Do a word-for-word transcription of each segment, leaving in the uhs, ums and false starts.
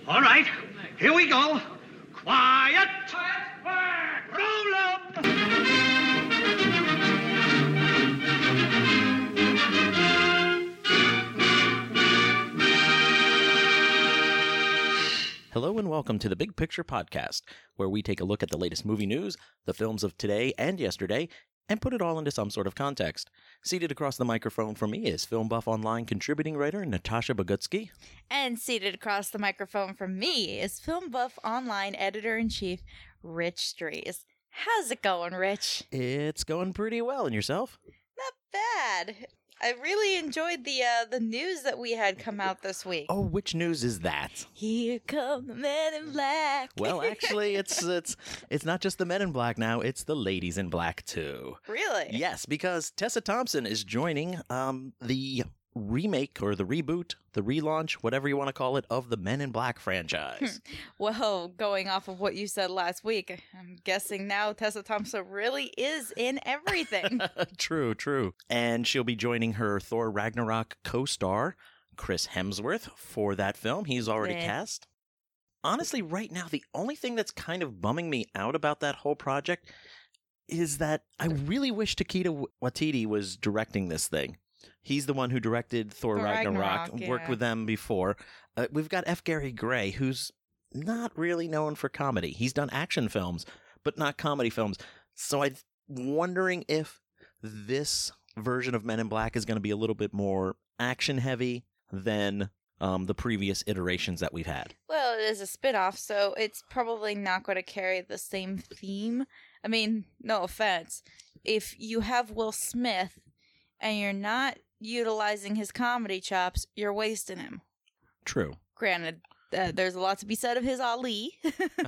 All right, here we go. Quiet! Quiet! Roll 'em! Hello and welcome to the Big Picture Podcast, where we take a look at the latest movie news, the films of today and yesterday, and put it all into some sort of context. Seated across the microphone from me is Film Buff Online contributing writer Natasha Bogutsky. And seated across the microphone from me is Film Buff Online editor-in-chief Rich Strees. How's it going, Rich? It's going pretty well, and yourself? Not bad. I really enjoyed the uh, the news that we had come out this week. Oh, which news is that? Here come the men in black. Well, actually, it's it's it's not just the men in black now, it's the ladies in black too. Really? Yes, because Tessa Thompson is joining um the remake or the reboot, the relaunch, whatever you want to call it, of the Men in Black franchise. Well, going off of what you said last week, I'm guessing now Tessa Thompson really is in everything. True, true. And she'll be joining her Thor Ragnarok co-star, Chris Hemsworth, for that film. He's already Yeah. cast. Honestly, right now, the only thing that's kind of bumming me out about that whole project is that I really wish Taika Waititi was directing this thing. He's the one who directed Thor Thor Ragnarok, Ragnarok, worked yeah. with them before. Uh, we've got F. Gary Gray, who's not really known for comedy. He's done action films, but not comedy films. So I'm wondering if this version of Men in Black is going to be a little bit more action-heavy than um, the previous iterations that we've had. Well, it is a spin-off, so it's probably not going to carry the same theme. I mean, no offense. If you have Will Smith and you're not utilizing his comedy chops, you're wasting him. True. Granted, uh, there's a lot to be said of his Ali.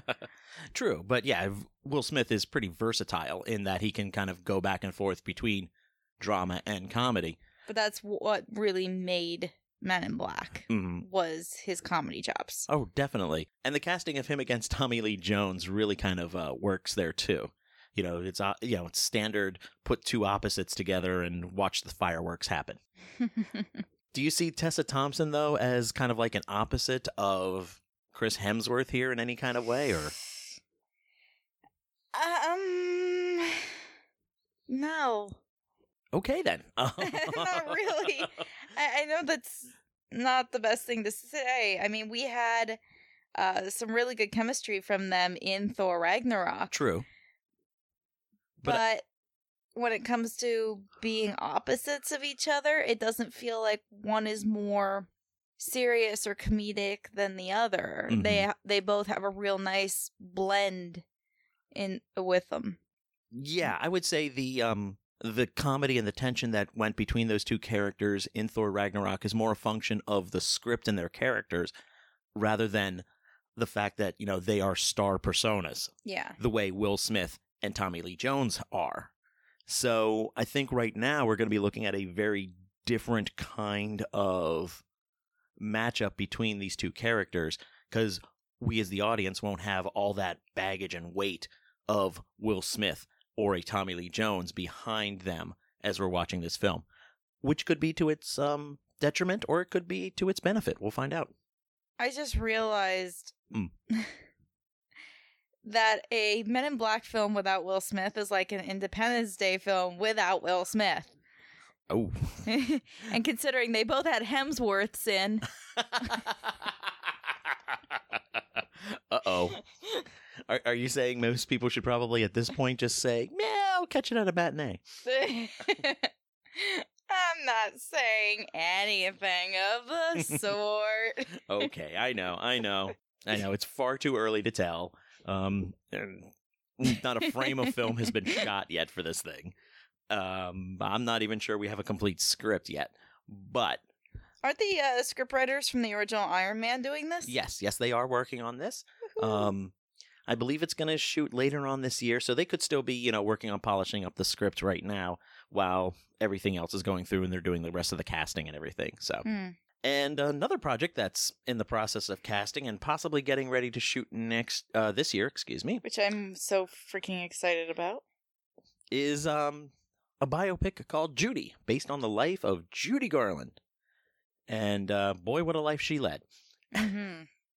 True, but yeah, Will Smith is pretty versatile in that he can kind of go back and forth between drama and comedy. But that's what really made Men in Black, Mhm. was his comedy chops. Oh, definitely. And the casting of him against Tommy Lee Jones really kind of uh, works there too. You know, it's uh, you know, it's standard. Put two opposites together and watch the fireworks happen. Do you see Tessa Thompson though as kind of like an opposite of Chris Hemsworth here in any kind of way, or? um, no. Okay then. Not really. I, I know that's not the best thing to say. I mean, we had uh, some really good chemistry from them in Thor Ragnarok. True. But, But- when it comes to being opposites of each other, it doesn't feel like one is more serious or comedic than the other. Mhm. They they both have a real nice blend in with them. Yeah, I would say the um the comedy and the tension that went between those two characters in Thor Ragnarok is more a function of the script and their characters rather than the fact that, you know, they are star personas Yeah. the way Will Smith and Tommy Lee Jones are. So I think right now we're going to be looking at a very different kind of matchup between these two characters because we as the audience won't have all that baggage and weight of Will Smith or a Tommy Lee Jones behind them as we're watching this film, which could be to its um, detriment or it could be to its benefit. We'll find out. I just realized Mm. that a Men in Black film without Will Smith is like an Independence Day film without Will Smith. Oh. And considering they both had Hemsworths in. Uh-oh. Are, are you saying most people should probably at this point just say, meow, catch it at a matinee? I'm not saying anything of the sort. Okay, I know, I know. I know, it's far too early to tell. Um, and not a frame of film has been shot yet for this thing. Um, I'm not even sure we have a complete script yet. But, Aren't the uh, scriptwriters from the original Iron Man doing this? yes, yes, they are working on this. Woohoo. Um, I believe it's going to shoot later on this year, so they could still be, you know, working on polishing up the script right now while everything else is going through and they're doing the rest of the casting and everything. So, Hmm. and another project that's in the process of casting and possibly getting ready to shoot next uh, this year, excuse me, Which I'm so freaking excited about. is um a biopic called Judy, based on the life of Judy Garland. And uh, boy, what a life she led. Mm-hmm.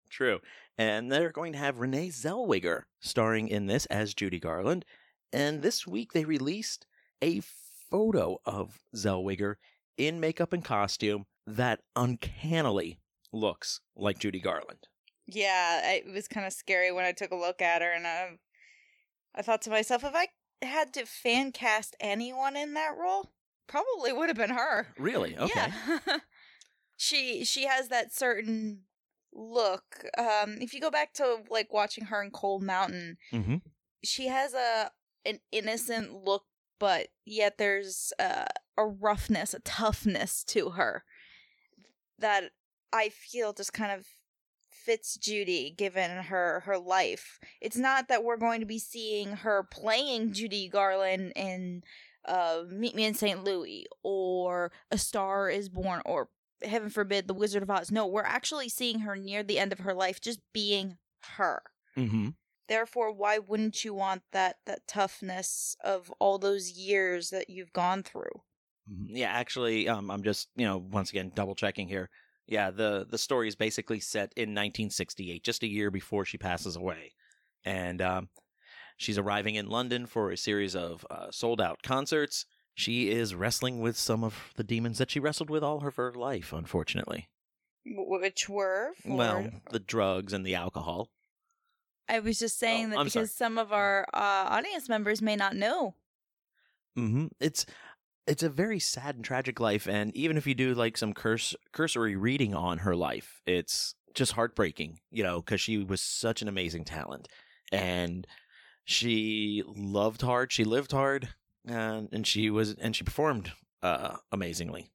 True. And they're going to have Renee Zellweger starring in this as Judy Garland. And this week they released a photo of Zellweger in makeup and costume that uncannily looks like Judy Garland. Yeah, it was kind of scary when I took a look at her, and I, I thought to myself, if I had to fan cast anyone in that role, probably would have been her. Really? Okay. Yeah. she she has that certain look. Um, if you go back to like watching her in Cold Mountain, Mm-hmm. she has a an innocent look, but yet there's uh, a roughness, a toughness to her that I feel just kind of fits Judy given her her life. It's not that we're going to be seeing her playing Judy Garland in uh, Meet Me in Saint Louis or A Star is Born or heaven forbid The Wizard of Oz. No, we're actually seeing her near the end of her life just being her. Mm-hmm. Therefore, why wouldn't you want that that toughness of all those years that you've gone through? Yeah, actually, um, I'm just, you know, once again, double checking here. Yeah, the, the story is basically set in nineteen sixty-eight, just a year before she passes away. And um, she's arriving in London for a series of uh, sold-out concerts. She is wrestling with some of the demons that she wrestled with all of her life, unfortunately. Which were? For... Well, the drugs and the alcohol. I was just saying Oh, that I'm because sorry. some of our uh, audience members may not know. Mm-hmm. It's it's a very sad and tragic life, and even if you do like some curse cursory reading on her life, it's just heartbreaking, you know, because she was such an amazing talent, and she loved hard, she lived hard, and and she was and she performed uh, amazingly.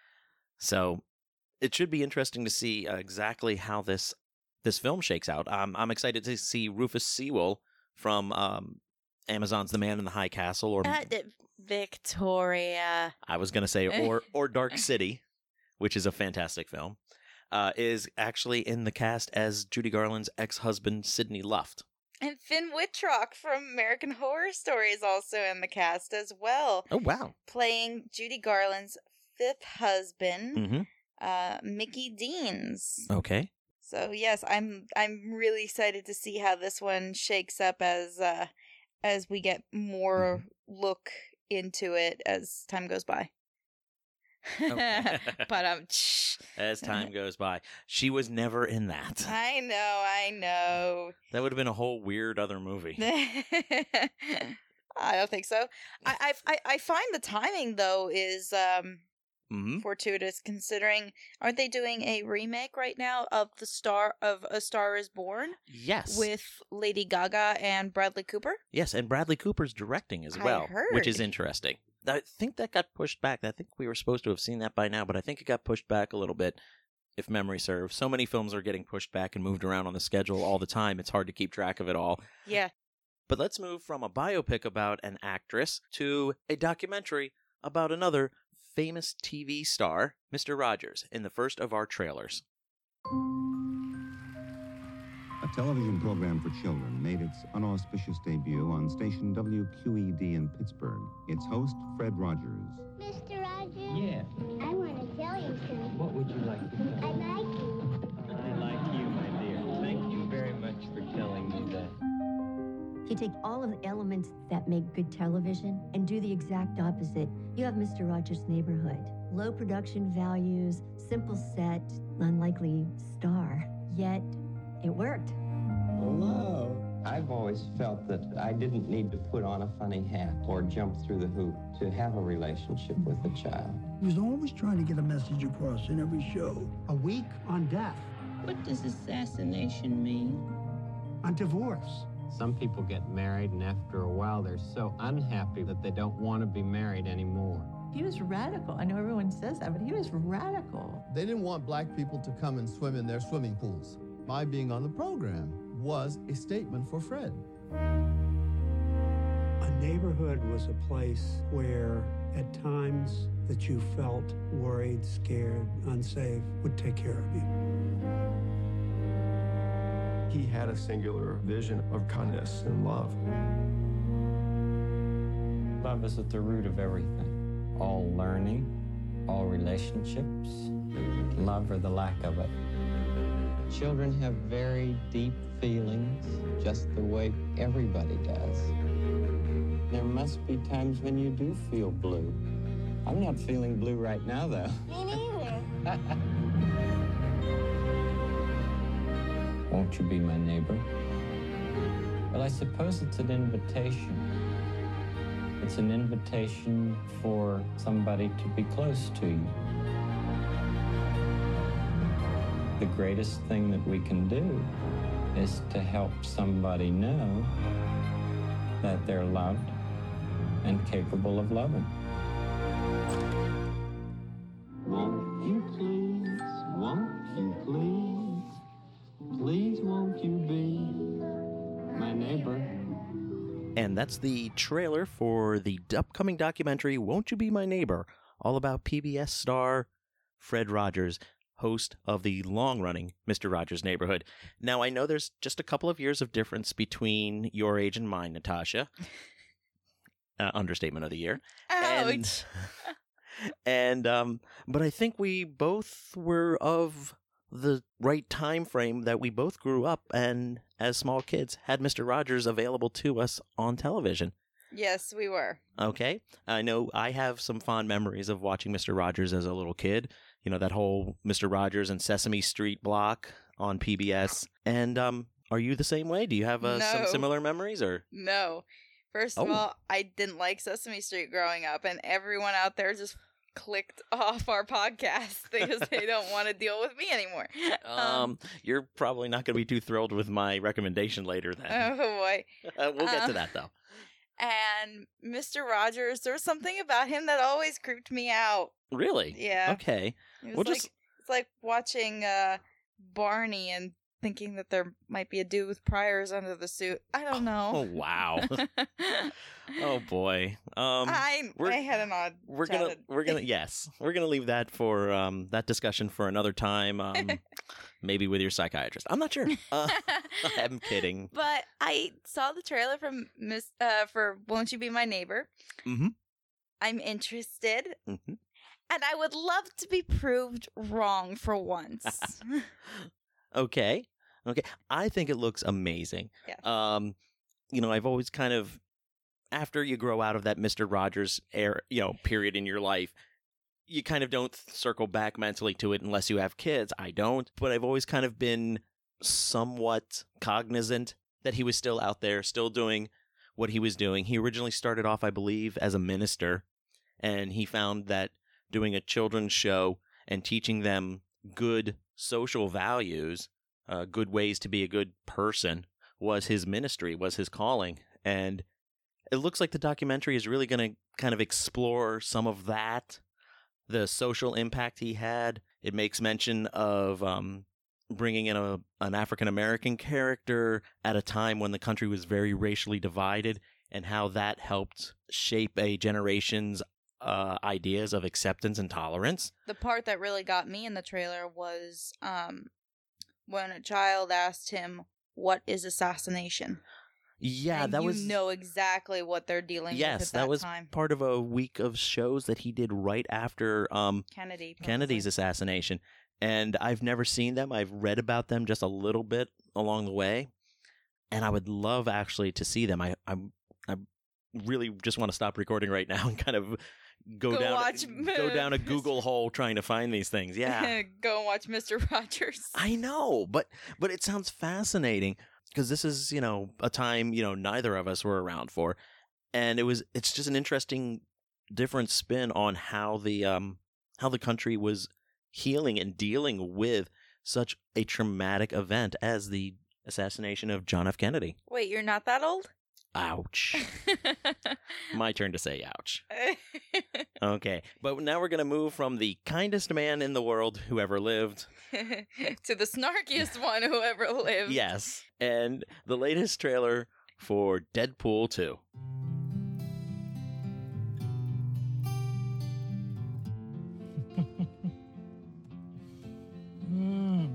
So it should be interesting to see uh, exactly how this this film shakes out. Um, I'm excited to see Rufus Sewell from um, Amazon's The Man in the High Castle, or Uh, d- Victoria. I was going to say, or or Dark City, which is a fantastic film, uh, is actually in the cast as Judy Garland's ex-husband, Sidney Luft. And Finn Wittrock from American Horror Story is also in the cast as well, Oh, wow. playing Judy Garland's fifth husband, Mm-hmm. uh, Mickey Deans. Okay. So yes, I'm I'm really excited to see how this one shakes up as uh, as we get more Mm-hmm. look into it as time goes by. Okay. But um, As time goes by. She was never in that. I know, I know. That would have been a whole weird other movie. I don't think so. I, I I find the timing though is um Mm-hmm. fortuitous, considering aren't they doing a remake right now of the Star of A Star Is Born Yes. with Lady Gaga and Bradley Cooper? Yes, and Bradley Cooper's directing as I well, which is heard. interesting. I think that got pushed back. I think we were supposed to have seen that by now, but I think it got pushed back a little bit, if memory serves. So many films are getting pushed back and moved around on the schedule all the time. It's hard to keep track of it all. Yeah. But let's move from a biopic about an actress to a documentary about another famous T V star, Mister Rogers, in the first of our trailers. A television program for children made its unauspicious debut on station W Q E D in Pittsburgh. Its host, Fred Rogers. Mister Rogers? Yeah. I want to tell you something. What would you like to tell I me? like you. I like you, my dear. Thank you very much for telling me that. If you take all of the elements that make good television and do the exact opposite, you have Mister Rogers' Neighborhood. Low production values, simple set, unlikely star. Yet, it worked. Hello. I've always felt that I didn't need to put on a funny hat or jump through the hoop to have a relationship with a child. He was always trying to get a message across in every show. A week on death, What does assassination mean? on divorce. Some people get married, and after a while, they're so unhappy that they don't want to be married anymore. He was radical. I know everyone says that, but he was radical. They didn't want black people to come and swim in their swimming pools. My being on the program was a statement for Fred. A neighborhood was a place where, at times that you felt worried, scared, unsafe, would take care of you. He had a singular vision of kindness and love. Love is at the root of everything. All learning, all relationships, love or the lack of it. Children have very deep feelings, just the way everybody does. There must be times when you do feel blue. I'm not feeling blue right now, though. Me neither. Won't you be my neighbor? Well, I suppose it's an invitation. It's an invitation for somebody to be close to you. The greatest thing that we can do is to help somebody know that they're loved and capable of loving. Won't you please, won't you please, please won't you be my neighbor? And that's the trailer for the upcoming documentary, Won't You Be My Neighbor, all about P B S star Fred Rogers, host of the long-running Mister Rogers' Neighborhood. Now, I know there's just a couple of years of difference between your age and mine, Natasha. Uh, understatement of the year. Ouch. And, and um, but I think we both were of the right time frame that we both grew up and, as small kids, had Mister Rogers available to us on television. Yes, we were. Okay. I know I have some fond memories of watching Mister Rogers as a little kid. You know, that whole Mister Rogers and Sesame Street block on P B S. And um, are you the same way? Do you have uh, No. some similar memories? Or No. First of Oh. all, I didn't like Sesame Street growing up, and everyone out there just clicked off our podcast because they don't want to deal with me anymore. um, you're probably not going to be too thrilled with my recommendation later then. Oh boy. Uh, we'll get Uh, to that, though. And Mister Rogers, there was something about him that always creeped me out. Really? Yeah. Okay. It was We'll like just- it's like watching uh, Barney and thinking that there might be a dude with priors under the suit. I don't know. Oh, wow. Oh, boy. Um, I we're- I had an odd. We're gonna, childhood. we're gonna, yes, we're gonna leave that for um that discussion for another time. Um, maybe with your psychiatrist. I'm not sure. Uh, I'm kidding. But I saw the trailer from Miss uh for Won't You Be My Neighbor. Mm-hmm. I'm interested, Mm-hmm. and I would love to be proved wrong for once. Okay. Okay. I think it looks amazing. Yeah. Um, you know, I've always kind of, after you grow out of that Mister Rogers era, you know, period in your life, you kind of don't circle back mentally to it unless you have kids. I don't, but I've always kind of been somewhat cognizant that he was still out there, still doing what he was doing. He originally started off, I believe, as a minister, and he found that doing a children's show and teaching them good social values, uh, good ways to be a good person, was his ministry, was his calling. And it looks like the documentary is really going to kind of explore some of that, the social impact he had. It makes mention of um, bringing in a an African-American character at a time when the country was very racially divided, and how that helped shape a generation's uh, ideas of acceptance and tolerance. The part that really got me in the trailer was um when a child asked him, "What is assassination?" Yeah, and that you was know exactly what they're dealing yes, with at that, that, was time. part of a week of shows that he did right after um, Kennedy. probably. Kennedy's assassination, and I've never seen them. I've read about them just a little bit along the way, and I would love actually to see them. I I'm I really just want to stop recording right now and kind of go, Go down watch go down a Google hole trying to find these things. Yeah. Go and watch Mister Rogers. I know, but but it sounds fascinating because this is, you know, a time, you know, neither of us were around for, and it was it's just an interesting different spin on how the um how the country was healing and dealing with such a traumatic event as the assassination of John F. Kennedy. Wait, you're not that old? Ouch. My turn to say ouch. Okay, but now we're going to move from the kindest man in the world who ever lived to the snarkiest one who ever lived. Yes, and the latest trailer for Deadpool two. Mm.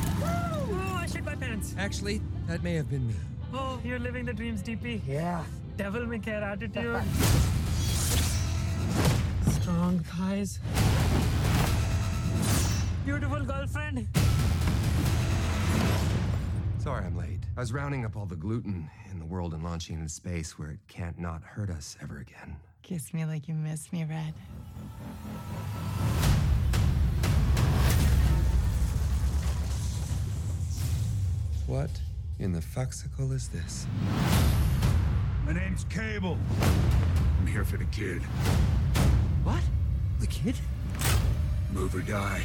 Oh, I shit my pants. Actually, that may have been me. Oh, you're living the dreams, D P. Yeah. devil may care attitude. Strong thighs. Beautiful girlfriend. Sorry I'm late. I was rounding up all the gluten in the world and launching into space where it can't not hurt us ever again. Kiss me like you miss me, Red. What in the fuxicle is this? My name's Cable. I'm here for the kid. What? The kid? Move or die.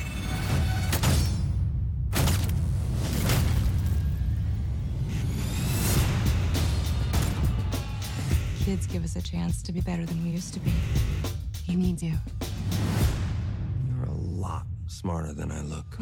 Kids give us a chance to be better than we used to be. He needs you. You're a lot smarter than I look.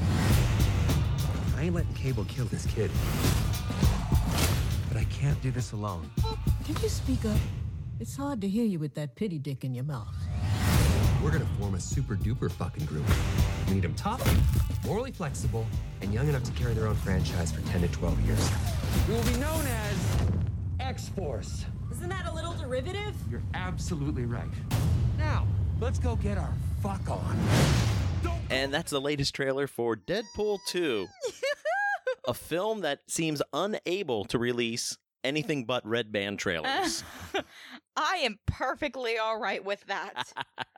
I ain't letting Cable kill this kid. But I can't do this alone. Can you speak up? It's hard to hear you with that pity dick in your mouth. We're gonna form a super duper fucking group. We need them tough, morally flexible, and young enough to carry their own franchise for ten to twelve years. We will be known as X-Force. Isn't that a little derivative? You're absolutely right. Now, let's go get our fuck on. And that's the latest trailer for Deadpool two. A film that seems unable to release anything but red band trailers. I am perfectly all right with that.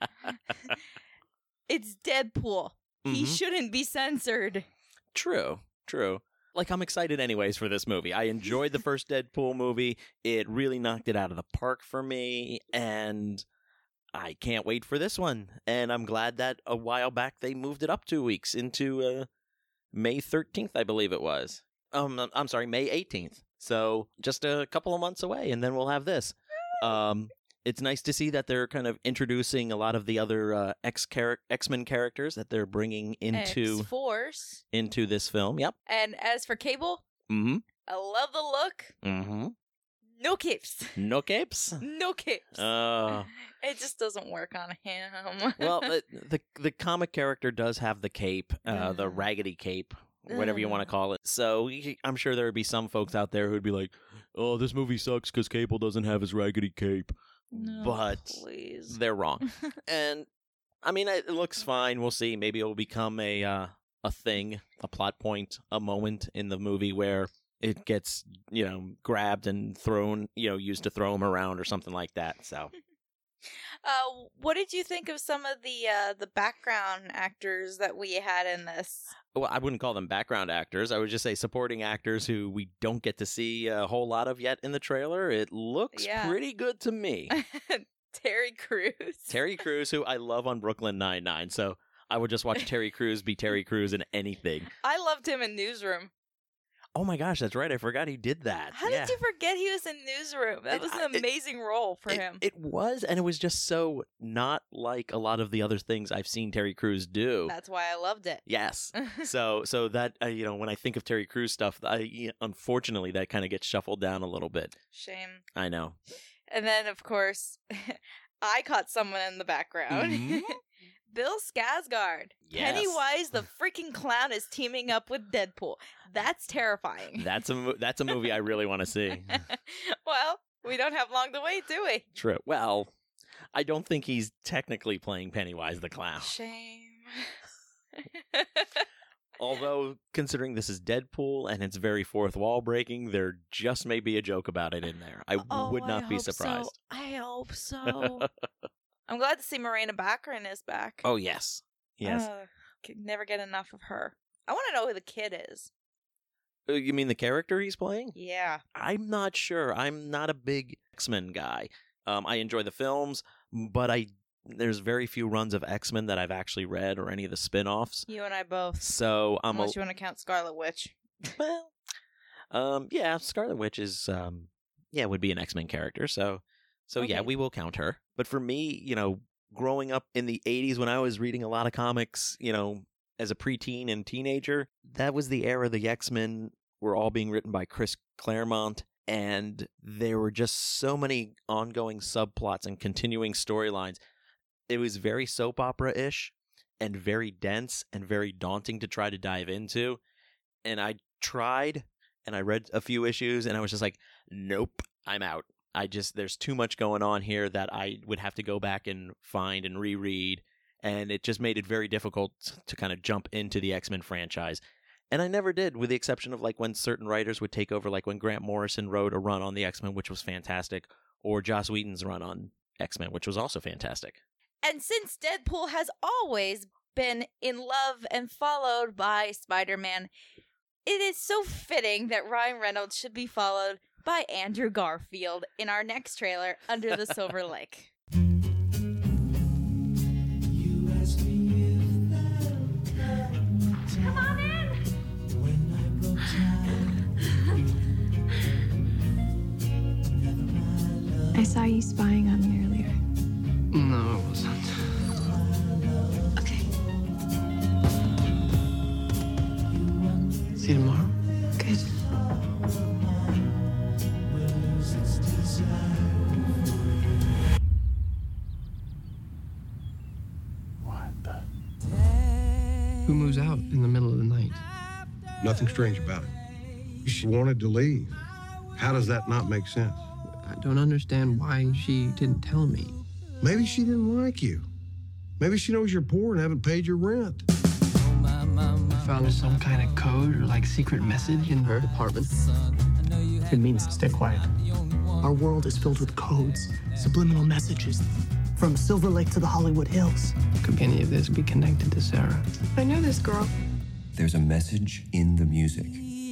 It's Deadpool. Mm-hmm. He shouldn't be censored. True, true. Like, I'm excited anyways for this movie. I enjoyed the first Deadpool movie. It really knocked it out of the park for me, and I can't wait for this one. And I'm glad that a while back they moved it up two weeks into uh, May thirteenth, I believe it was. Um, I'm sorry, May eighteenth. So just a couple of months away, and then we'll have this. Um, it's nice to see that they're kind of introducing a lot of the other uh, X char- X-Men characters that they're bringing into X-Force into this film. Yep. And as for Cable, mm-hmm. I love the look. Mm-hmm. No capes. No capes? No capes. Uh, it just doesn't work on him. Well, the, the the comic character does have the cape, uh, the raggedy cape, whatever you want to call it. So I'm sure there would be some folks out there who'd be like, oh, this movie sucks because Cable doesn't have his raggedy cape. No, but please. They're wrong. And, I mean, it looks fine. We'll see. Maybe it will become a uh, a thing, a plot point, a moment in the movie where it gets, you know, grabbed and thrown, you know, used to throw him around or something like that. So... Uh, what did you think of some of the uh, the background actors that we had in this? Well, I wouldn't call them background actors. I would just say supporting actors who we don't get to see a whole lot of yet in the trailer. It looks yeah. pretty good to me. Terry Crews. Terry Crews, who I love on Brooklyn Nine-Nine, so I would just watch Terry Crews be Terry Crews in anything. I loved him in Newsroom. Oh my gosh, that's right. I forgot he did that. How yeah. did you forget he was in Newsroom? That It- was I- an it- amazing role for It, him. it was, and it was just so not like a lot of the other things I've seen Terry Crews do. That's why I loved it. Yes. so so that, uh, you know, when I think of Terry Crews stuff, I, unfortunately, that kind of gets shuffled down a little bit. Shame. I know. And then, of course, I caught someone in the background. Mhm. Bill Skarsgård. Yes. Pennywise the freaking clown is teaming up with Deadpool. That's terrifying. That's a mo- that's a movie I really want to see. Well, we don't have long to wait, do we? True. Well, I don't think he's technically playing Pennywise the clown. Shame. Although, considering this is Deadpool and it's very fourth wall breaking, there just may be a joke about it in there. I Oh, would not I be hope surprised. So. I hope so. I'm glad to see Morena Baccarin is back. Oh, yes. Yes. Uh, could never get enough of her. I want to know who the kid is. Uh, You mean the character he's playing? Yeah. I'm not sure. I'm not a big X-Men guy. Um, I enjoy the films, but I there's very few runs of X-Men that I've actually read or any of the spin-offs. You and I both. So I'm Unless a, you want to count Scarlet Witch. well, um, yeah, Scarlet Witch is um, yeah, would be an X-Men character. So, so yeah, Okay. we will count her. But for me, you know, growing up in the eighties when I was reading a lot of comics, you know, as a preteen and teenager, that was the era the X-Men were all being written by Chris Claremont. And there were just so many ongoing subplots and continuing storylines. It was very soap opera-ish and very dense and very daunting to try to dive into. And I tried, and I read a few issues, and I was just like, nope, I'm out. I just, there's too much going on here that I would have to go back and find and reread. And it just made it very difficult to kind of jump into the X-Men franchise. And I never did, with the exception of like when certain writers would take over, like when Grant Morrison wrote a run on the X-Men, which was fantastic, or Joss Whedon's run on X-Men, which was also fantastic. And since Deadpool has always been in love and followed by Spider-Man, it is so fitting that Ryan Reynolds should be followed by Andrew Garfield in our next trailer, Under the Silver Lake. Come on in. I saw you spying on me earlier. No, it wasn't. Okay. See you tomorrow. Good. Who moves out in the middle of the night? Nothing strange about it. She wanted to leave. How does that not make sense? I don't understand why she didn't tell me. Maybe she didn't like you. Maybe she knows you're poor and haven't paid your rent. I found some kind of code or like secret message in her apartment. It means stay quiet. Our world is filled with codes, subliminal messages, from Silver Lake to the Hollywood Hills. Could any of this be connected to Sarah? I know this girl. There's a message in the music.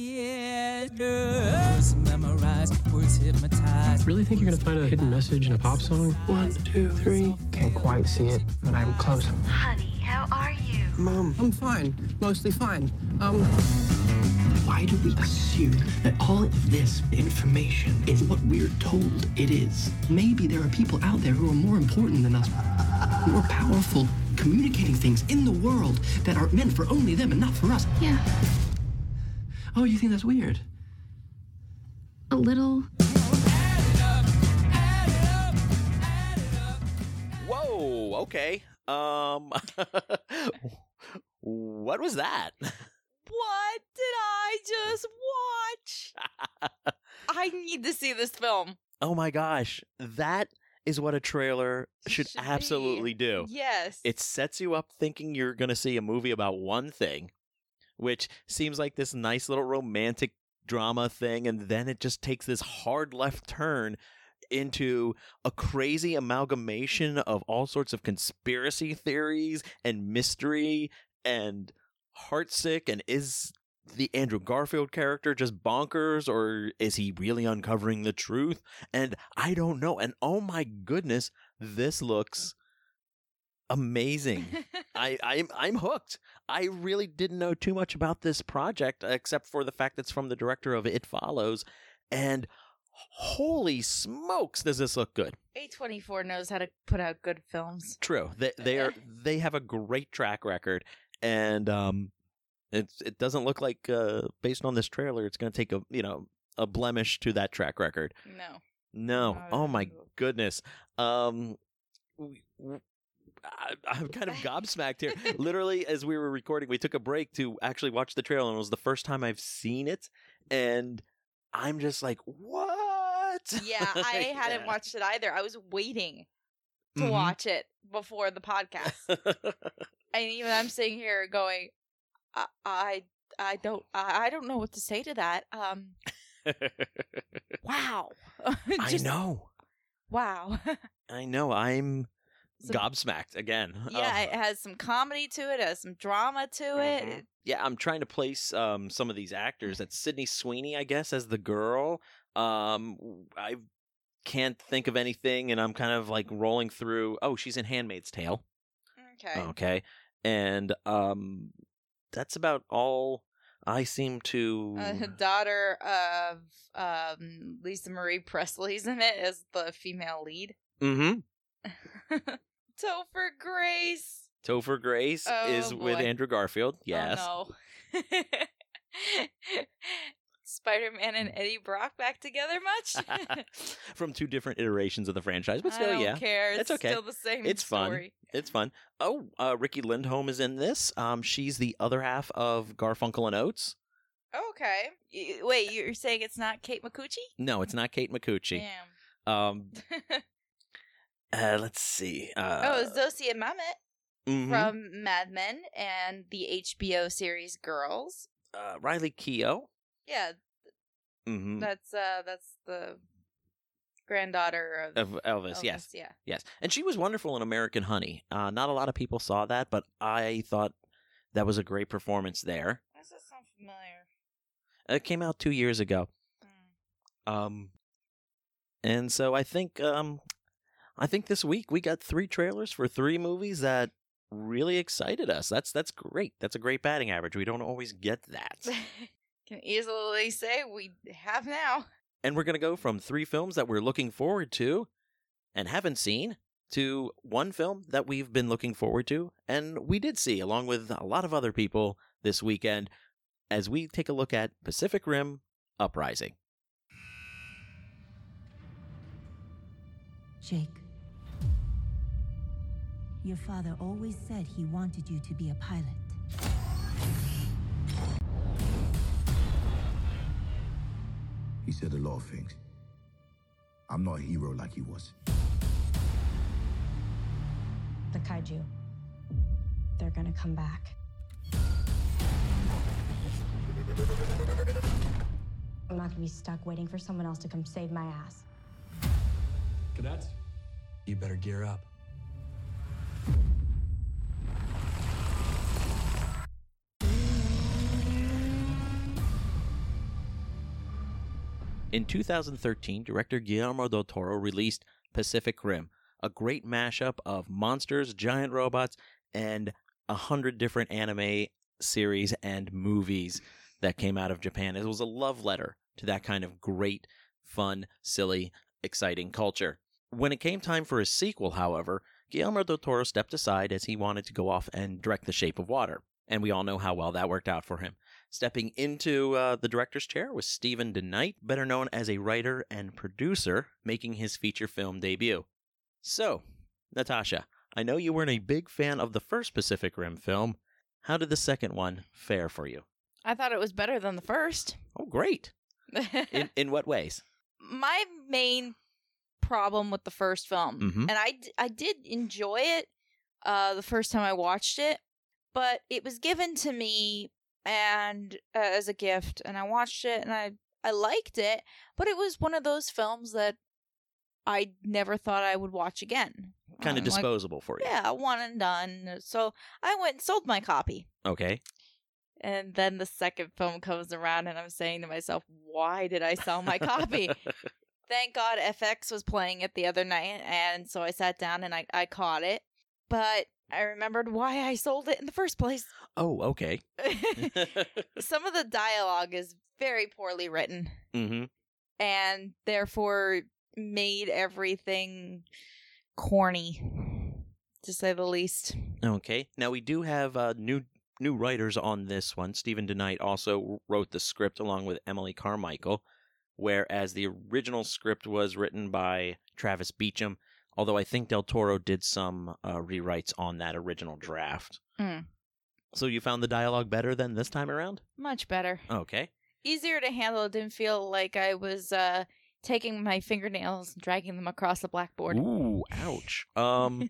Really think you're gonna find a hidden message in a pop song? One, two, three. Can't quite see it, but I'm close. Honey, how are you? Mom, I'm fine. Mostly fine. Um, why do we assume that all of this information is what we're told it is? Maybe there are people out there who are more important than us, more powerful, communicating things in the world that are meant for only them and not for us. Yeah. Oh, you think that's weird? A little. Whoa, okay. Um, what was that? What did I just watch? I need to see this film. Oh my gosh, that is what a trailer should, Should be. absolutely do. Yes. It sets you up thinking you're going to see a movie about one thing, which seems like this nice little romantic drama thing, and then it just takes this hard left turn into a crazy amalgamation of all sorts of conspiracy theories and mystery and heartsick. And is the Andrew Garfield character just bonkers, or is he really uncovering the truth? And I don't know. And oh my goodness, this looks amazing. I, I'm I'm hooked. I really didn't know too much about this project except for the fact it's from the director of It Follows, and holy smokes, does this look good? A twenty-four knows how to put out good films. True. They they are they have a great track record, and um it's it doesn't look like uh based on this trailer it's going to take a, you know, a blemish to that track record. No. No. Oh my goodness. Um we, we, I, I'm kind of gobsmacked here. Literally, as we were recording, we took a break to actually watch the trailer, and it was the first time I've seen it, and I'm just like, what? Yeah, I Yeah. hadn't watched it either. I was waiting to Mhm. watch it before the podcast. And even I'm sitting here going, I, I, I don't, I, I don't know what to say to that. Um, wow. I Just- know. Wow. I know. I'm So- gobsmacked again. Yeah, Oh. it has some comedy to it, it has some drama to it. Yeah, I'm trying to place um, some of these actors. That's Sydney Sweeney, I guess, as the girl. Um, I can't think of anything, and I'm kind of like rolling through. Oh, she's in Handmaid's Tale. Okay. Okay, and um, that's about all I seem to. Uh, daughter of um, Lisa Marie Presley's in it as the female lead. Mm-hmm. Topher Grace. Topher Grace Oh, is with boy. Andrew Garfield. Yes. Oh, no. Spider-Man and Eddie Brock back together much? From two different iterations of the franchise, but I still, don't yeah, care. It's It's okay. still the same It's fun. story. It's fun. Oh, uh, Ricky Lindholm is in this. Um, she's the other half of Garfunkel and Oates. Okay. Y- Wait, you're saying it's not Kate Micucci? No, it's not Kate Micucci. Damn. Um, uh, let's see. Uh, oh, Zosia Mamet mhm. from Mad Men and the H B O series Girls. uh, Riley Keough. Yeah, Mm-hmm. that's uh, that's the granddaughter of, Of Elvis, yes. Yeah. Yes. And she was wonderful in American Honey. Uh, not a lot of people saw that, but I thought that was a great performance there. Why does that sound familiar? It came out two years ago. Hmm. Um, and so I think, um, I think this week we got three trailers for three movies that really excited us. That's that's great. That's a great batting average. We don't always get that. Can easily say we have now. And we're going to go from three films that we're looking forward to and haven't seen to one film that we've been looking forward to and we did see, along with a lot of other people this weekend, as we take a look at Pacific Rim Uprising. Jake, your father always said he wanted you to be a pilot. He said a lot of things. I'm not a hero like he was. The kaiju. They're gonna come back. I'm not gonna be stuck waiting for someone else to come save my ass. Cadets, you better gear up. In two thousand thirteen, director Guillermo del Toro released Pacific Rim, a great mashup of monsters, giant robots, and a hundred different anime series and movies that came out of Japan. It was a love letter to that kind of great, fun, silly, exciting culture. When it came time for a sequel, however, Guillermo del Toro stepped aside as he wanted to go off and direct The Shape of Water, and we all know how well that worked out for him. Stepping into uh, the director's chair was Stephen DeKnight, better known as a writer and producer, making his feature film debut. So, Natasha, I know you weren't a big fan of the first Pacific Rim film. How did the second one fare for you? I thought it was better than the first. Oh, great. In in what ways? My main problem with the first film, Mhm. and I, d- I did enjoy it uh, the first time I watched it, but it was given to me and uh, as a gift, and I watched it and I I liked it, but it was one of those films that I never thought I would watch again. Kind of I'm like, disposable for you. Yeah, one and done. So I went and sold my copy. Okay. And then the second film comes around and I'm saying to myself, why did I sell my copy? Thank God F X was playing it the other night, and so I sat down and I, I caught it. But I remembered why I sold it in the first place. Oh, okay. Some of the dialogue is very poorly written, Mm-hmm. and therefore made everything corny, to say the least. Okay. Now, we do have uh, new new writers on this one. Stephen DeKnight also wrote the script along with Emily Carmichael, whereas the original script was written by Travis Beacham, although I think Del Toro did some uh, rewrites on that original draft. Mm. So you found the dialogue better than this time around? Much better. Okay. Easier to handle. It didn't feel like I was uh, taking my fingernails and dragging them across the blackboard. Ooh, ouch. Um,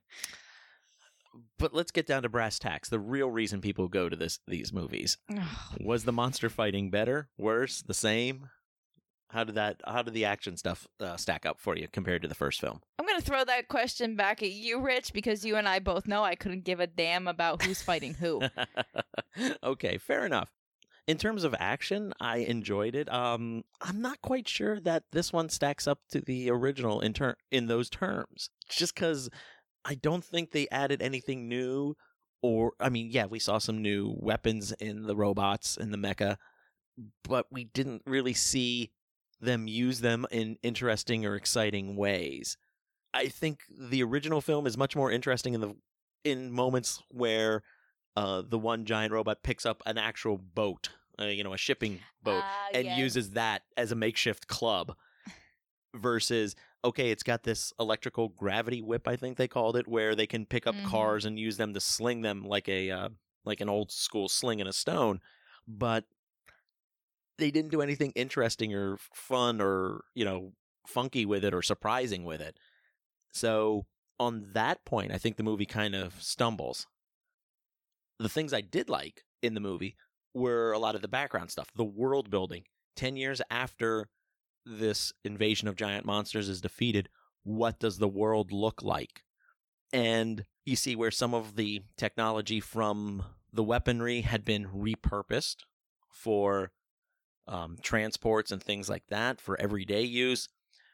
but let's get down to brass tacks. The real reason people go to this these movies. Was the monster fighting better, worse, the same? How did that? How did the action stuff uh, stack up for you compared to the first film? I'm going to throw that question back at you, Rich, because you and I both know I couldn't give a damn about who's fighting who. Okay, fair enough. In terms of action, I enjoyed it. Um, I'm not quite sure that this one stacks up to the original in ter- in those terms. Just because I don't think they added anything new, or I mean, yeah, we saw some new weapons in the robots and the mecha, but we didn't really see them use them in interesting or exciting ways. I think the original film is much more interesting in the in moments where uh, the one giant robot picks up an actual boat, uh, you know, a shipping boat, Ah, and yes. uses that as a makeshift club. Versus, okay, it's got this electrical gravity whip, I think they called it, where they can pick up Mhm. cars and use them to sling them like a uh, like an old school sling and a stone. But they didn't do anything interesting or fun or, you know, funky with it or surprising with it. So on that point, I think the movie kind of stumbles. The things I did like in the movie were a lot of the background stuff, the world building. Ten years after this invasion of giant monsters is defeated, what does the world look like? And you see where some of the technology from the weaponry had been repurposed for um, transports and things like that, for everyday use.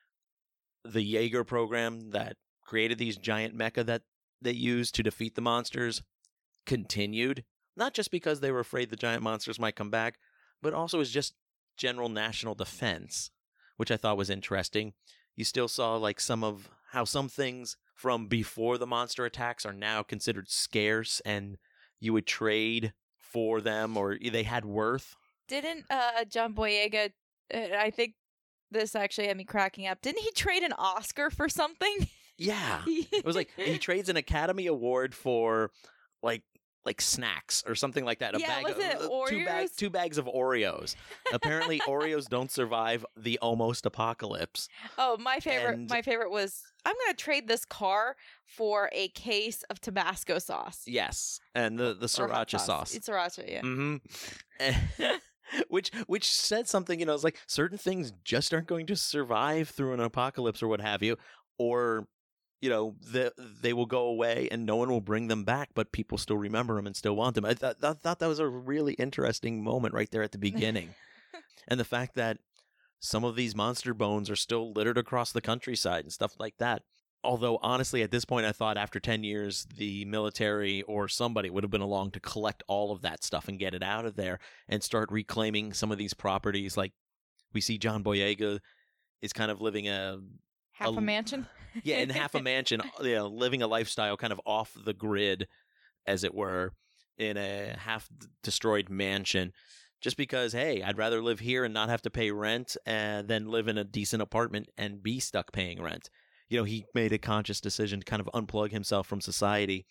The Jaeger program that created these giant mecha that they used to defeat the monsters continued, not just because they were afraid the giant monsters might come back, but also as just general national defense, which I thought was interesting. You still saw like some of how some things from before the monster attacks are now considered scarce and you would trade for them or they had worth. Didn't uh, John Boyega, uh, I think this actually had me cracking up, didn't he trade an Oscar for something? Yeah. It was like he trades an Academy Award for like like snacks or something like that. A Yeah, bag was of, it uh, two, bag, Oreos? two bags of Oreos. Apparently Oreos don't survive the almost apocalypse. Oh, my favorite And- my favorite was, I'm going to trade this car for a case of Tabasco sauce. Yes. And the, the Or hot sriracha sauce. It's sriracha, yeah. Mm-hmm. which which said something, you know, it's like certain things just aren't going to survive through an apocalypse or what have you, or, you know, the, they will go away and no one will bring them back, but people still remember them and still want them. I th- th- thought that was a really interesting moment right there at the beginning. And the fact that some of these monster bones are still littered across the countryside and stuff like that. Although, honestly, at this point, I thought after ten years, the military or somebody would have been along to collect all of that stuff and get it out of there and start reclaiming some of these properties. Like, we see John Boyega is kind of living a... Half a, a mansion? Yeah, in half a mansion, you know, living a lifestyle kind of off the grid, as it were, in a half-destroyed mansion. Just because, hey, I'd rather live here and not have to pay rent uh, than live in a decent apartment and be stuck paying rent. You know, he made a conscious decision to kind of unplug himself from society,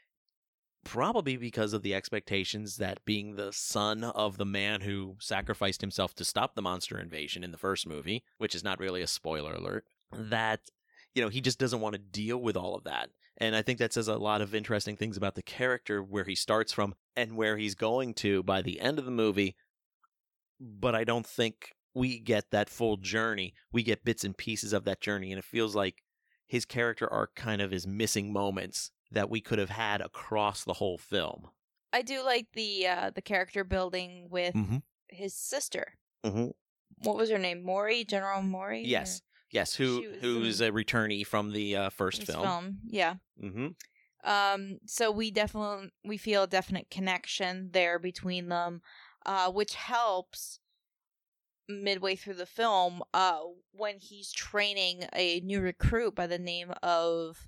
probably because of the expectations that being the son of the man who sacrificed himself to stop the monster invasion in the first movie, which is not really a spoiler alert, that, you know, he just doesn't want to deal with all of that. And I think that says a lot of interesting things about the character, where he starts from and where he's going to by the end of the movie. But I don't think we get that full journey. We get bits and pieces of that journey, and it feels like his character arc kind of is missing moments that we could have had across the whole film. I do like the uh, the character building with Mm-hmm. his sister. Mm-hmm. What was her name? Maury? General Maury? Yes. Yes, who She was who's a returnee from the uh, first This film. film. Yeah. Mm-hmm. Um, so we definitely we feel a definite connection there between them, uh, which helps midway through the film, uh, when he's training a new recruit by the name of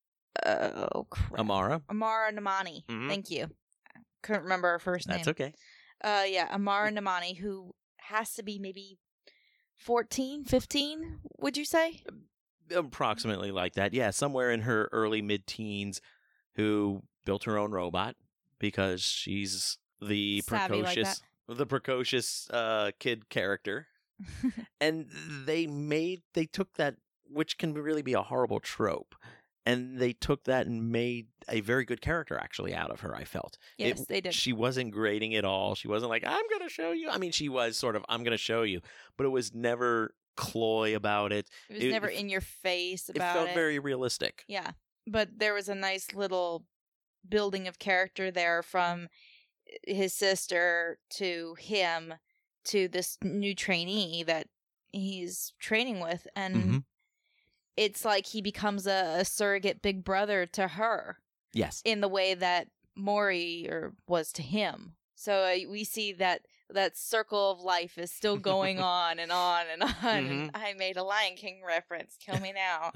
uh, oh crap. Amara. Amara Namani. Mhm. Thank you. Couldn't remember her first name. That's okay. Uh, yeah, Amara Namani, who has to be maybe fourteen, fifteen, would you say? Approximately like that. Yeah, somewhere in her early mid-teens, who built her own robot because she's the Savvy like precocious the precocious uh kid character. And they made they took that, which can really be a horrible trope, and they took that and made a very good character actually out of her, I felt. Yes, It- they did. She wasn't grating at all. She wasn't like, I'm going to show you. I mean, she was sort of, I'm going to show you, but it was never cloy about it. It was never in your face It about felt it. very realistic. Yeah, but there was a nice little building of character there from his sister to him to this new trainee that he's training with, and Mhm. it's like he becomes a, a surrogate big brother to her Yes. in the way that Maury or was to him. So uh, we see that that circle of life is still going on and on and on. And I made a Lion King reference. Kill me now.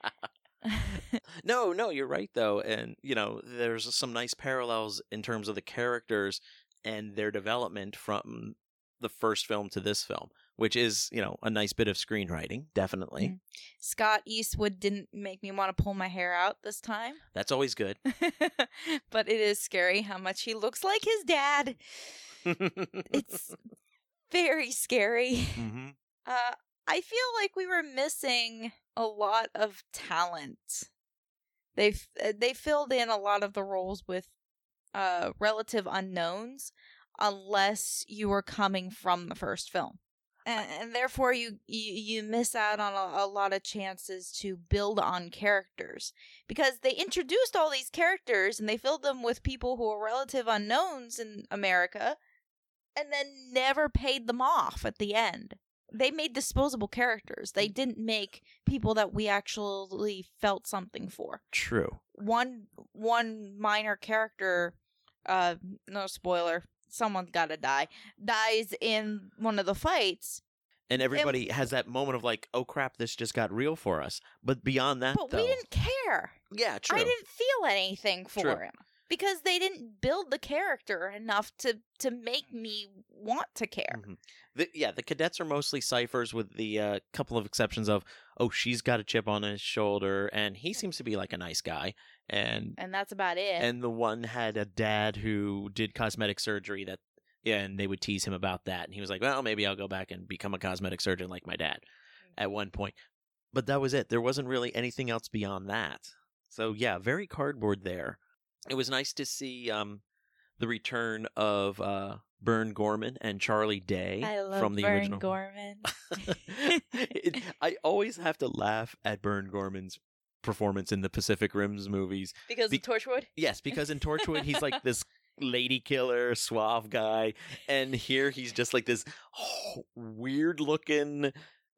No, no, you're right though, and you know, there's some nice parallels in terms of the characters and their development from the first film to this film, which is, you know, a nice bit of screenwriting, definitely. Scott Eastwood didn't make me want to pull my hair out this time. That's always good. But it is scary how much he looks like his dad. It's very scary. Mm-hmm. Uh, I feel like we were missing a lot of talent. They they filled in a lot of the roles with uh, relative unknowns, unless you were coming from the first film. And, and therefore, you, you you miss out on a, a lot of chances to build on characters. Because they introduced all these characters, and they filled them with people who are relative unknowns in America, and then never paid them off at the end. They made disposable characters. They didn't make people that we actually felt something for. True. One one minor character, uh, no spoiler, someone's gotta die, dies in one of the fights. And everybody and, has that moment of like, oh crap, this just got real for us. But beyond that, but though, we didn't care. Yeah, true. I didn't feel anything for True. him. Because they didn't build the character enough to, to make me want to care. Mm-hmm. The, yeah, the cadets are mostly ciphers with the uh, couple of exceptions of, oh, she's got a chip on his shoulder, and he seems to be like a nice guy. And and that's about it. And the one had a dad who did cosmetic surgery, that, yeah, and they would tease him about that. And he was like, well, maybe I'll go back and become a cosmetic surgeon like my dad mm-hmm. at one point. But that was it. There wasn't really anything else beyond that. So, yeah, very cardboard there. It was nice to see um, the return of uh, Bern Gorman and Charlie Day I love from the Bern original. Gorman. it, I always have to laugh at Bern Gorman's performance in the Pacific Rims movies. Because Be- of Torchwood? Yes, because in Torchwood he's like this lady killer, suave guy, and here he's just like this oh, weird-looking,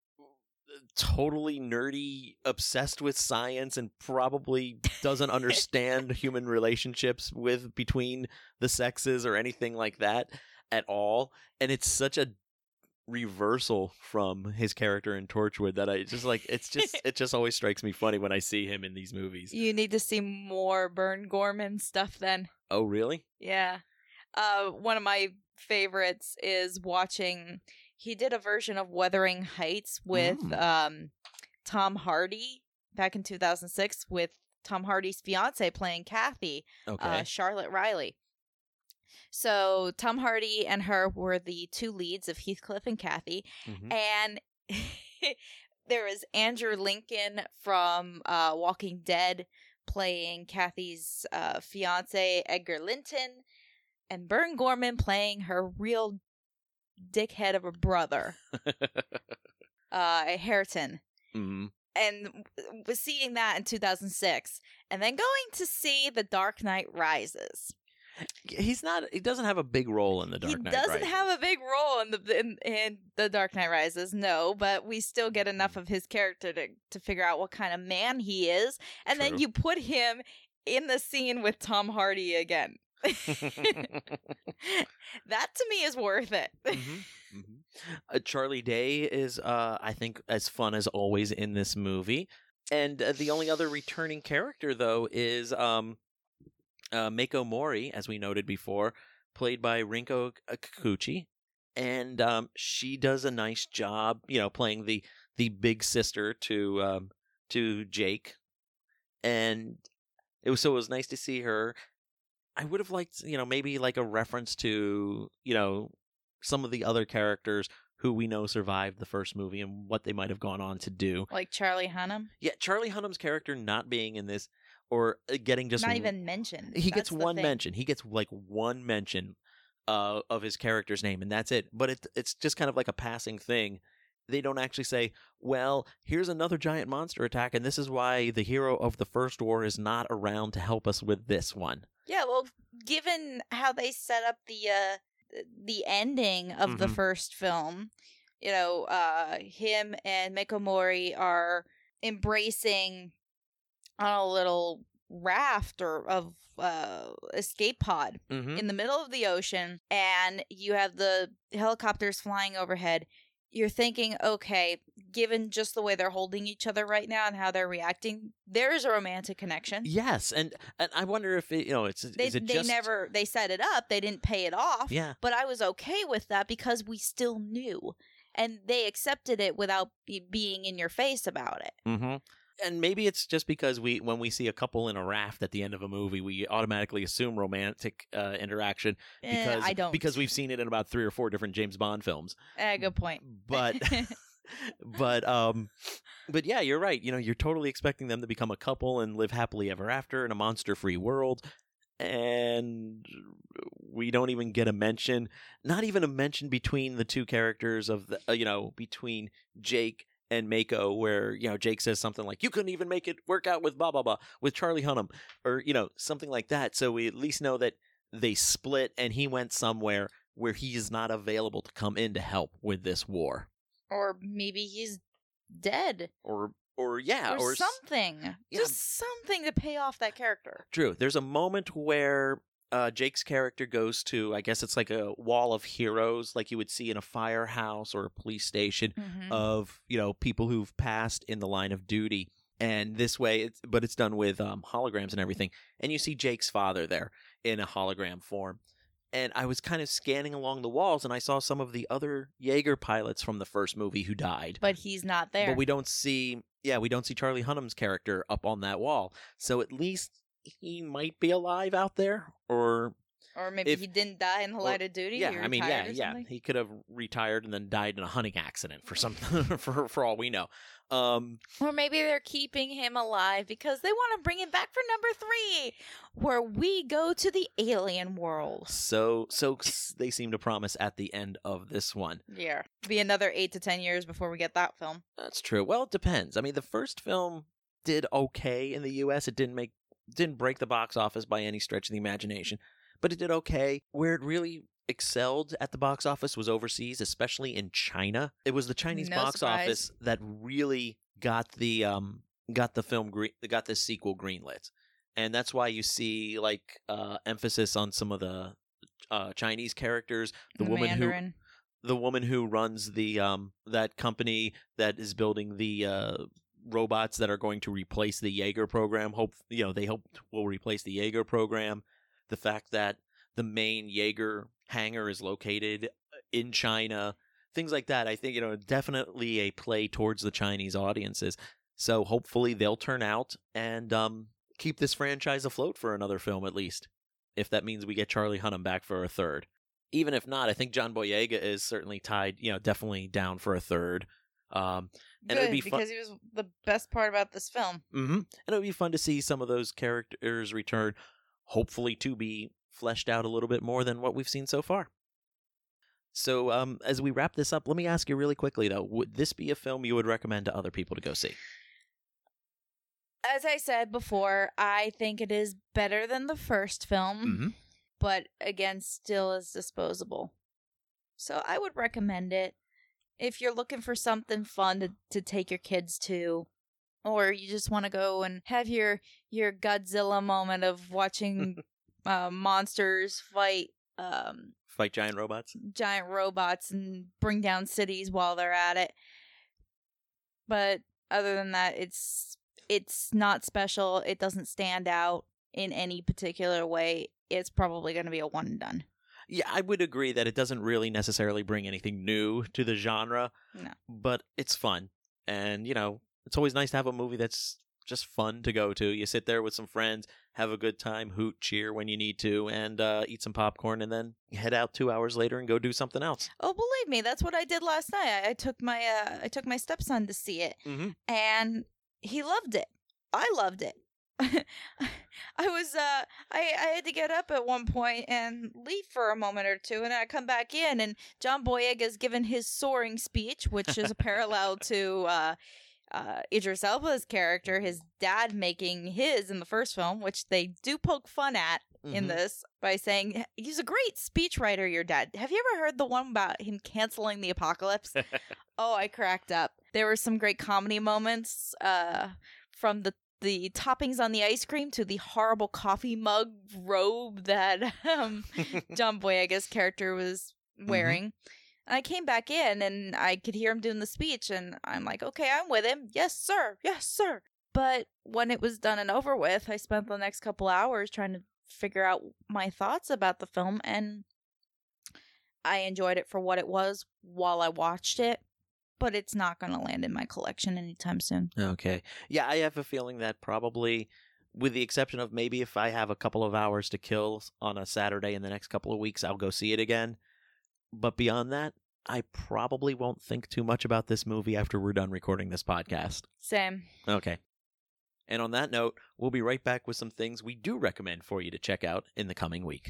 totally nerdy, obsessed with science, and probably doesn't understand human relationships with between the sexes or anything like that at all. And it's such a reversal from his character in Torchwood that I just like. It's just it just always strikes me funny when I see him in these movies. You need to see more Bern Gorman stuff then. Oh, really? Yeah. Uh, one of my favorites is watching. He did a version of Wuthering Heights with mm. um, Tom Hardy back in two thousand six, with Tom Hardy's fiance playing Kathy, okay. uh, Charlotte Riley. So Tom Hardy and her were the two leads of Heathcliff and Kathy, mm-hmm. and there was Andrew Lincoln from uh, Walking Dead playing Kathy's uh, fiance, Edgar Linton, and Bern Gorman playing her real dickhead of a brother, uh, Hareton. Mm-hmm. And was seeing that in two thousand six, and then going to see The Dark Knight Rises. He's not. He doesn't have a big role in The Dark he Knight. He doesn't Rises. have a big role in the in, in The Dark Knight Rises. No, but we still get enough of his character to to figure out what kind of man he is, and True. then you put him in the scene with Tom Hardy again. That to me is worth it. mm-hmm. Mm-hmm. Uh, Charlie Day is, uh, I think, as fun as always in this movie. And uh, the only other returning character, though, is um, uh, Mako Mori, as we noted before, played by Rinko Kikuchi. And um, she does a nice job, you know, playing the the big sister to um, to Jake. And it was so it was nice to see her. I would have liked, you know, maybe like a reference to, you know, some of the other characters who we know survived the first movie and what they might have gone on to do. Like Charlie Hunnam? Yeah, Charlie Hunnam's character not being in this, or getting just... Not even mentioned. He That's gets one thing. mention. He gets like one mention uh, of his character's name, and that's it. But it, it's just kind of like a passing thing. They don't actually say, well, here's another giant monster attack, and this is why the hero of the first war is not around to help us with this one. Yeah, well, given how they set up the uh, the ending of mm-hmm. the first film, you know, uh, him and Mako Mori are embracing on a little raft or of uh, escape pod mm-hmm. in the middle of the ocean, and you have the helicopters flying overhead. You're thinking, okay, given just the way they're holding each other right now and how they're reacting, there is a romantic connection. Yes, and and I wonder if it, you know, it's they is it they just... never they set it up, they didn't pay it off. Yeah, but I was okay with that because we still knew, and they accepted it without be- being in your face about it. Mm-hmm. And maybe it's just because we, when we see a couple in a raft at the end of a movie, we automatically assume romantic uh, interaction because eh, I don't. because we've seen it in about three or four different James Bond films. Eh, good point. But but um, but yeah, you're right. You know, you're totally expecting them to become a couple and live happily ever after in a monster-free world, and we don't even get a mention, not even a mention between the two characters of the, uh, you know, between Jake and Mako, where, you know, Jake says something like, you couldn't even make it work out with blah, blah, blah, with Charlie Hunnam, or, you know, something like that. So we at least know that they split and he went somewhere where he is not available to come in to help with this war. Or maybe he's dead. Or, or yeah. Or, or something. Yeah. Just something to pay off that character. True. There's a moment where uh, Jake's character goes to, I guess it's like a wall of heroes, like you would see in a firehouse or a police station, Mhm. of, you know, people who've passed in the line of duty. And this way, it's, but it's done with um, holograms and everything. And you see Jake's father there in a hologram form. And I was kind of scanning along the walls, and I saw some of the other Jaeger pilots from the first movie who died. But he's not there. But we don't see, yeah, we don't see Charlie Hunnam's character up on that wall. So at least he might be alive out there, or Or maybe if- he didn't die in the line of duty. yeah, he I mean, yeah, retired or yeah, something. he could have retired and then died in a hunting accident for something, for for all we know. Um, Or maybe they're keeping him alive because they want to bring him back for number three, where we go to the alien world. so so s- they seem to promise at the end of this one. Yeah. Be another eight to ten years before we get that film. That's true. Well, it depends. I mean, the first film did okay in the U S. It didn't make didn't break the box office by any stretch of the imagination, but it did okay. Where it really excelled at the box office was overseas, especially in China. It was the Chinese No box surprise. office that really got the um got the film green, got the sequel greenlit, and that's why you see like uh, emphasis on some of the uh, Chinese characters. The, The woman Mandarin. who the woman who runs the um that company that is building the uh, robots that are going to replace the Jaeger program. Hope you know they hope will replace the Jaeger program. The fact that the main Jaeger hangar is located in China, things like that. I think, you know, definitely a play towards the Chinese audiences. So hopefully they'll turn out and um, keep this franchise afloat for another film at least, if that means we get Charlie Hunnam back for a third. Even if not, I think John Boyega is certainly tied, you know, definitely down for a third. Um, and Good, it would be fun. because he was the best part about this film. Mm-hmm. And it would be fun to see some of those characters return, hopefully to be fleshed out a little bit more than what we've seen so far. So um, as we wrap this up, let me ask you really quickly, though, would this be a film you would recommend to other people to go see? As I said before, I think it is better than the first film, Mm-hmm. but again, still is disposable. So I would recommend it if you're looking for something fun to, to take your kids to, or you just want to go and have your your Godzilla moment of watching uh, monsters fight um, Fight giant robots? giant robots and bring down cities while they're at it. But other than that, it's it's not special. It doesn't stand out in any particular way. It's probably going to be a one and done. Yeah, I would agree that it doesn't really necessarily bring anything new to the genre, No. but it's fun. And, you know, it's always nice to have a movie that's just fun to go to. You sit there with some friends, have a good time, hoot, cheer when you need to, and uh, eat some popcorn, and then head out two hours later and go do something else. Oh, believe me, that's what I did last night. I, I took my uh, I took my stepson to see it, Mm-hmm. and he loved it. I loved it. I was uh I, I had to get up at one point and leave for a moment or two, and then I come back in, and John Boyega's given his soaring speech, which is a parallel to uh uh Idris Elba's character, his dad making his in the first film, which they do poke fun at in Mhm. this by saying he's a great speechwriter, your dad. Have you ever heard the one about him canceling the apocalypse? Oh, I cracked up. There were some great comedy moments, uh from the the toppings on the ice cream to the horrible coffee mug robe that um, John Boyega's character was wearing. And I came back in and I could hear him doing the speech, and I'm like, okay, I'm with him. Yes, sir. Yes, sir. But when it was done and over with, I spent the next couple hours trying to figure out my thoughts about the film, and I enjoyed it for what it was while I watched it. But it's not going to land in my collection anytime soon. Okay. Yeah, I have a feeling that probably, with the exception of maybe if I have a couple of hours to kill on a Saturday in the next couple of weeks, I'll go see it again. But beyond that, I probably won't think too much about this movie after we're done recording this podcast. Same. Okay. And on that note, we'll be right back with some things we do recommend for you to check out in the coming week.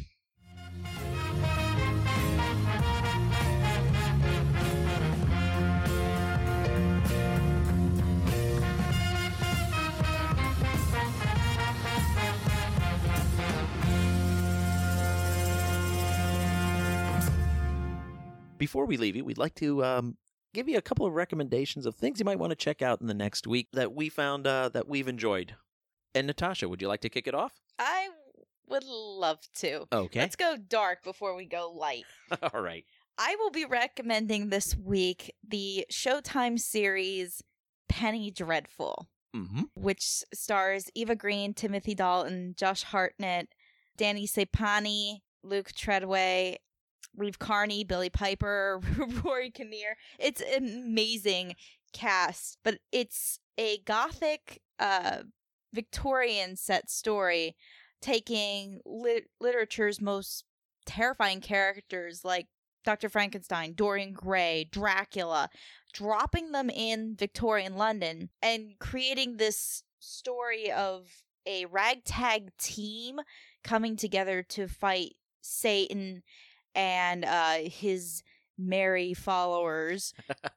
Before we leave you, we'd like to um, give you a couple of recommendations of things you might want to check out in the next week that we found uh, that we've enjoyed. And Natasha, would you like to kick it off? I would love to. Okay. Let's go dark before we go light. All right. I will be recommending this week the Showtime series Penny Dreadful, mm-hmm. which stars Eva Green, Timothy Dalton, Josh Hartnett, Danny Sapani, Luke Treadway, Reeve Carney, Billy Piper, Rory Kinnear. It's an amazing cast, but it's a gothic uh, Victorian set story taking lit- literature's most terrifying characters like Doctor Frankenstein, Dorian Gray, Dracula, dropping them in Victorian London and creating this story of a ragtag team coming together to fight Satan and uh, his merry followers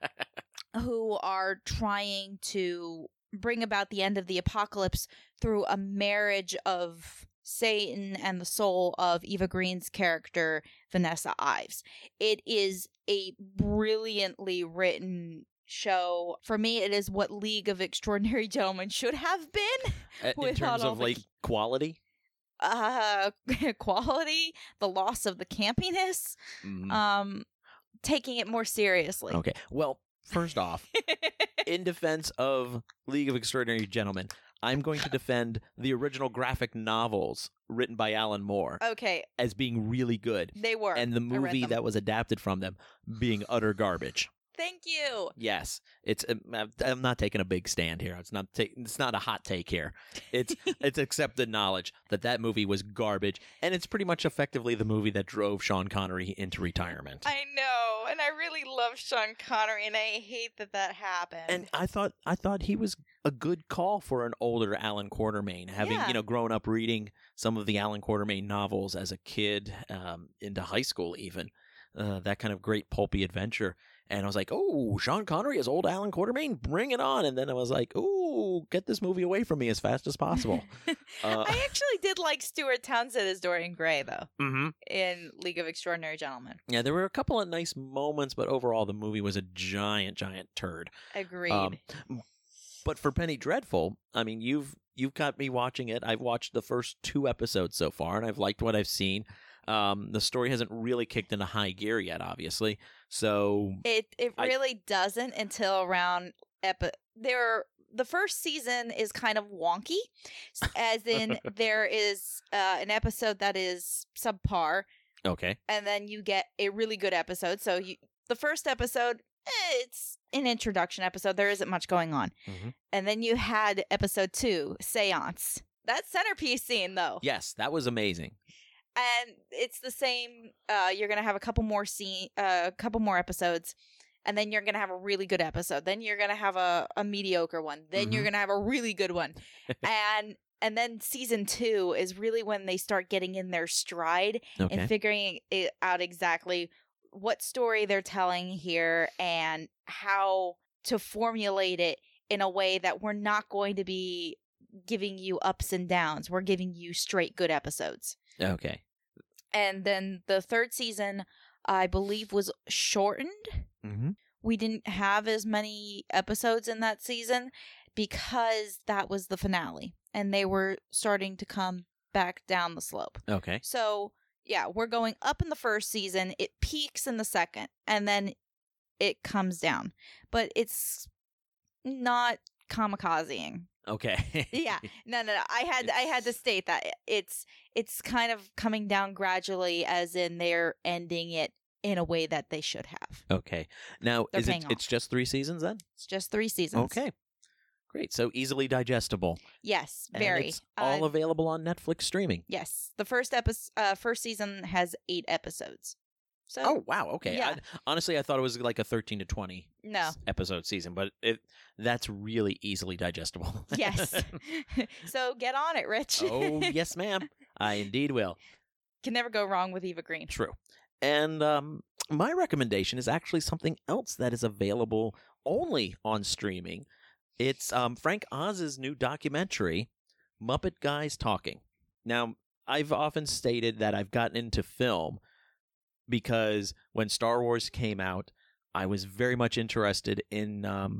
who are trying to bring about the end of the apocalypse through a marriage of Satan and the soul of Eva Green's character, Vanessa Ives. It is a brilliantly written show. For me, it is what League of Extraordinary Gentlemen should have been. Uh, in terms of, like, quality? Uh, quality, the loss of the campiness, mm. um, taking it more seriously. Okay. Well, first off, in defense of League of Extraordinary Gentlemen, I'm going to defend the original graphic novels written by Alan Moore Okay. as being really good. They were. And the I read movie them. that was adapted from them being utter garbage. Thank you. Yes, it's. I'm not taking a big stand here. It's not. Ta- it's not a hot take here. It's. It's accepted knowledge that that movie was garbage, and it's pretty much effectively the movie that drove Sean Connery into retirement. I know, and I really love Sean Connery, and I hate that that happened. And I thought. I thought he was a good call for an older Alan Quatermain, having Yeah. you know grown up reading some of the Alan Quatermain novels as a kid, um, into high school even. Uh, that kind of great pulpy adventure. And I was like, oh, Sean Connery as old Alan Quatermain, bring it on. And then I was like, oh, get this movie away from me as fast as possible. uh, I actually did like Stuart Townsend as Dorian Gray, though, mm-hmm. in League of Extraordinary Gentlemen. Yeah, there were a couple of nice moments, but overall the movie was a giant, giant turd. Agreed. Um, but for Penny Dreadful, I mean, you've you've got me watching it. I've watched the first two episodes so far, and I've liked what I've seen. Um, the story hasn't really kicked into high gear yet, obviously. So It it I- really doesn't until around epi- there. The first season is kind of wonky, s- as in there is uh, an episode that is subpar, okay, and then you get a really good episode. So you the first episode, eh, it's an introduction episode. There isn't much going on, Mhm. and then you had episode two, Seance. That centerpiece scene, though. yes, that was amazing. And it's the same. Uh, you're gonna have a couple more scene, uh, a couple more episodes, and then you're gonna have a really good episode. Then you're gonna have a, a mediocre one. Then you're Mhm. gonna have a really good one, and and then season two is really when they start getting in their stride Okay. and figuring it out exactly what story they're telling here and how to formulate it in a way that we're not going to be giving you ups and downs. We're giving you straight good episodes. Okay. And then the third season, I believe, was shortened. Mm-hmm. We didn't have as many episodes in that season because that was the finale. And they were starting to come back down the slope. Okay. So, yeah, we're going up in the first season. It peaks in the second. And then it comes down. But it's not kamikazeing. Okay. Yeah, no, no, no. I had, I had to state that it's, it's kind of coming down gradually, as in they're ending it in a way that they should have. Okay. Now, They're is it? paying off. It's just three seasons then? It's just three seasons. Okay. Great. So easily digestible. Yes, And very. it's all Uh, available on Netflix streaming. yes, the first episode, uh, first season has eight episodes. So, oh wow, okay. Yeah. I, honestly, I thought it was like a thirteen to twenty No. episode season, but it that's really easily digestible. Yes. So get on it, Rich. Oh yes, ma'am. I indeed will. Can never go wrong with Eva Green. True. And um, my recommendation is actually something else that is available only on streaming. It's um, Frank Oz's new documentary, Muppet Guys Talking. Now, I've often stated that I've gotten into film because when Star Wars came out, I was very much interested in um,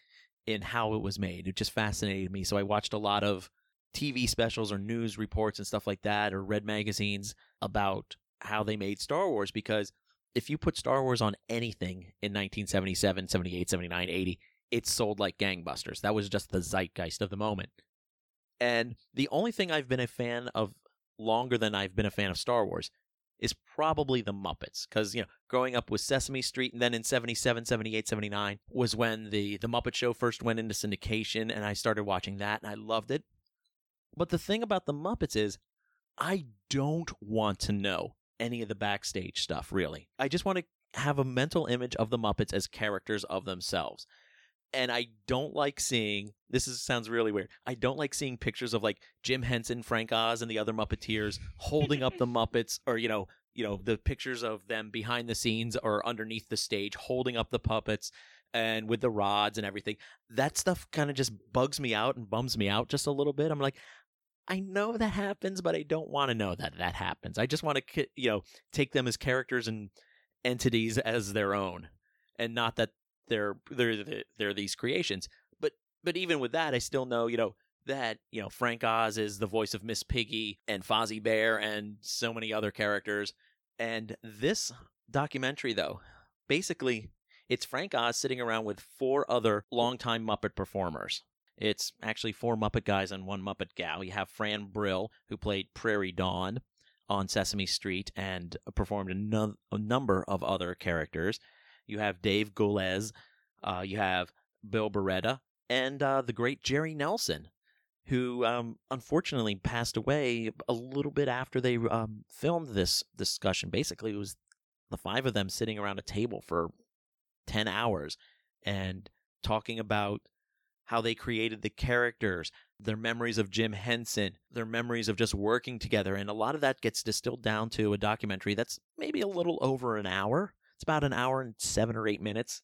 in how it was made. It just fascinated me. So I watched a lot of T V specials or news reports and stuff like that, or read magazines about how they made Star Wars, because if you put Star Wars on anything in nineteen seventy-seven, seventy-eight, seventy-nine, eighty, it sold like gangbusters. That was just the zeitgeist of the moment. And the only thing I've been a fan of longer than I've been a fan of Star Wars is probably the Muppets. Because, you know, growing up with Sesame Street, and then in seventy-seven, seventy-eight, seventy-nine was when the, the Muppet Show first went into syndication, and I started watching that, and I loved it. But the thing about the Muppets is, I don't want to know any of the backstage stuff, really. I just want to have a mental image of the Muppets as characters of themselves. And I don't like seeing, this is, sounds really weird, I don't like seeing pictures of like Jim Henson, Frank Oz, and the other Muppeteers holding up the Muppets, or, you know, you know, the pictures of them behind the scenes or underneath the stage holding up the puppets and with the rods and everything. That stuff kind of just bugs me out and bums me out just a little bit. I'm like, I know that happens, but I don't want to know that that happens. I just want to, you know, take them as characters and entities as their own, and not that they're they're they're these creations. But but even with that, I still know, you know, that, you know, Frank Oz is the voice of Miss Piggy and Fozzie Bear and so many other characters. And this documentary, though, basically, it's Frank Oz sitting around with four other longtime Muppet performers. It's actually four Muppet guys and one Muppet gal. You have Fran Brill, who played Prairie Dawn on Sesame Street and performed a, no- a number of other characters. You have Dave Golez. Uh, you have Bill Beretta. And uh, the great Jerry Nelson, who um, unfortunately passed away a little bit after they um, filmed this discussion. Basically, it was the five of them sitting around a table for ten hours and talking about how they created the characters, their memories of Jim Henson, their memories of just working together. And a lot of that gets distilled down to a documentary that's maybe a little over an hour. It's about an hour and seven or eight minutes.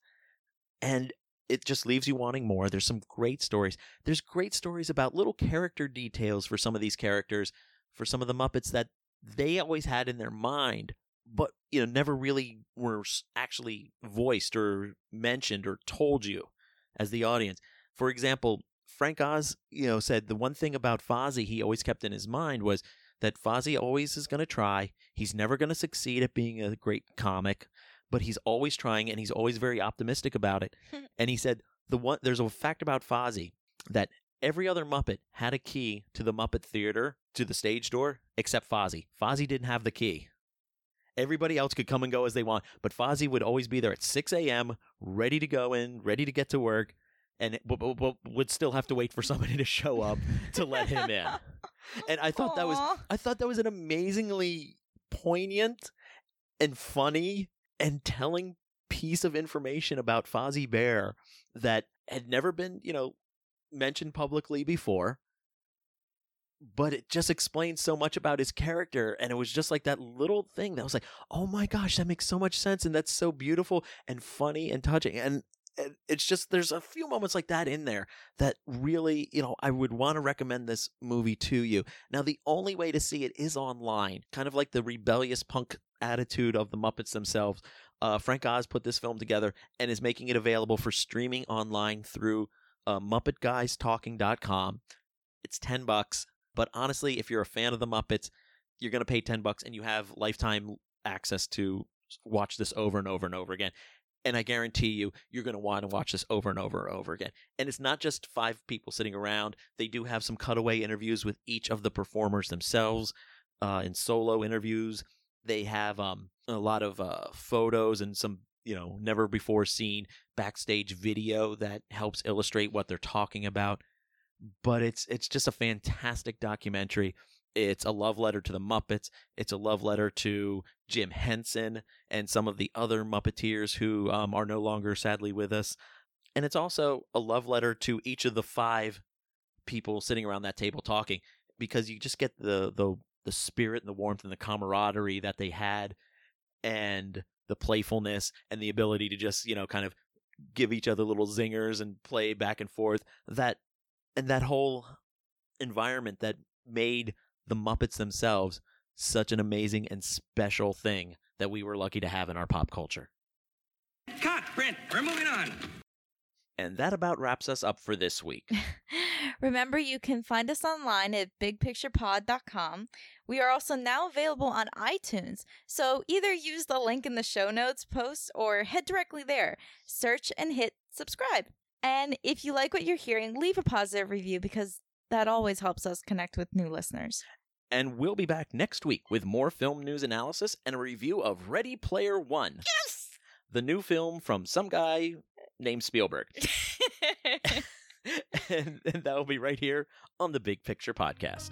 And it just leaves you wanting more. There's some great stories. There's great stories about little character details for some of these characters, for some of the Muppets that they always had in their mind, but, you know, never really were actually voiced or mentioned or told you as the audience. For example, Frank Oz, you know, said the one thing about Fozzie he always kept in his mind was that Fozzie always is going to try. He's never going to succeed at being a great comic, but he's always trying, and he's always very optimistic about it. And he said the one there's a fact about Fozzie that every other Muppet had a key to the Muppet Theater, to the stage door, except Fozzie. Fozzie didn't have the key. Everybody else could come and go as they want, but Fozzie would always be there at six a.m., ready to go in, ready to get to work, and it, w- w- would still have to wait for somebody to show up to let him in. And I thought Aww. that was I thought that was an amazingly poignant and funny and telling piece of information about Fozzie Bear that had never been, you know, mentioned publicly before. But it just explains so much about his character, and it was just like that little thing that was like, oh my gosh, that makes so much sense, and that's so beautiful and funny and touching. And it's just, there's a few moments like that in there that really, you know, I would want to recommend this movie to you. Now, the only way to see it is online, kind of like the rebellious punk attitude of the Muppets themselves. Uh, Frank Oz put this film together and is making it available for streaming online through uh, Muppet Guys Talking dot com. It's ten bucks, but honestly, if you're a fan of the Muppets, you're going to pay ten bucks and you have lifetime access to watch this over and over and over again. And I guarantee you, you're going to want to watch this over and over and over again. And it's not just five people sitting around. They do have some cutaway interviews with each of the performers themselves uh, in solo interviews. They have um, a lot of uh, photos and some, you know, never before seen backstage video that helps illustrate what they're talking about. but it's it's just a fantastic documentary. It's a love letter to the Muppets. It's a love letter to Jim Henson and some of the other Muppeteers who um, are no longer sadly with us. And it's also a love letter to each of the five people sitting around that table talking, because you just get the the the spirit and the warmth and the camaraderie that they had, and the playfulness and the ability to just, you know, kind of give each other little zingers and play back and forth. That and that whole environment that made the Muppets themselves such an amazing and special thing that we were lucky to have in our pop culture. Cut, Brent, we're moving on. And that about wraps us up for this week. Remember, you can find us online at big picture pod dot com. We are also now available on iTunes, so either use the link in the show notes post or head directly there, search and hit subscribe. And if you like what you're hearing, leave a positive review, because that always helps us connect with new listeners. And we'll be back next week with more film news analysis and a review of Ready Player One. Yes! The new film from some guy named Spielberg. and, and that will be right here on the Big Picture Podcast.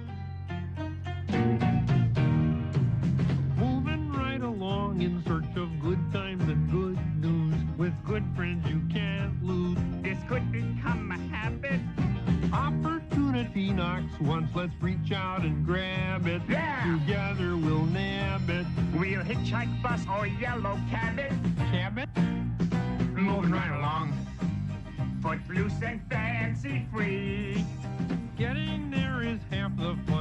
Moving right along in search of good times and good news. With good friends you can't lose. This could become a habit. Opportunity knocks once, let's reach out and grab it. Yeah! Together we'll nab it. We'll hitchhike, bus, or yellow cab it. Cab it? Moving right along. Footloose and fancy free. Getting there is half the fun.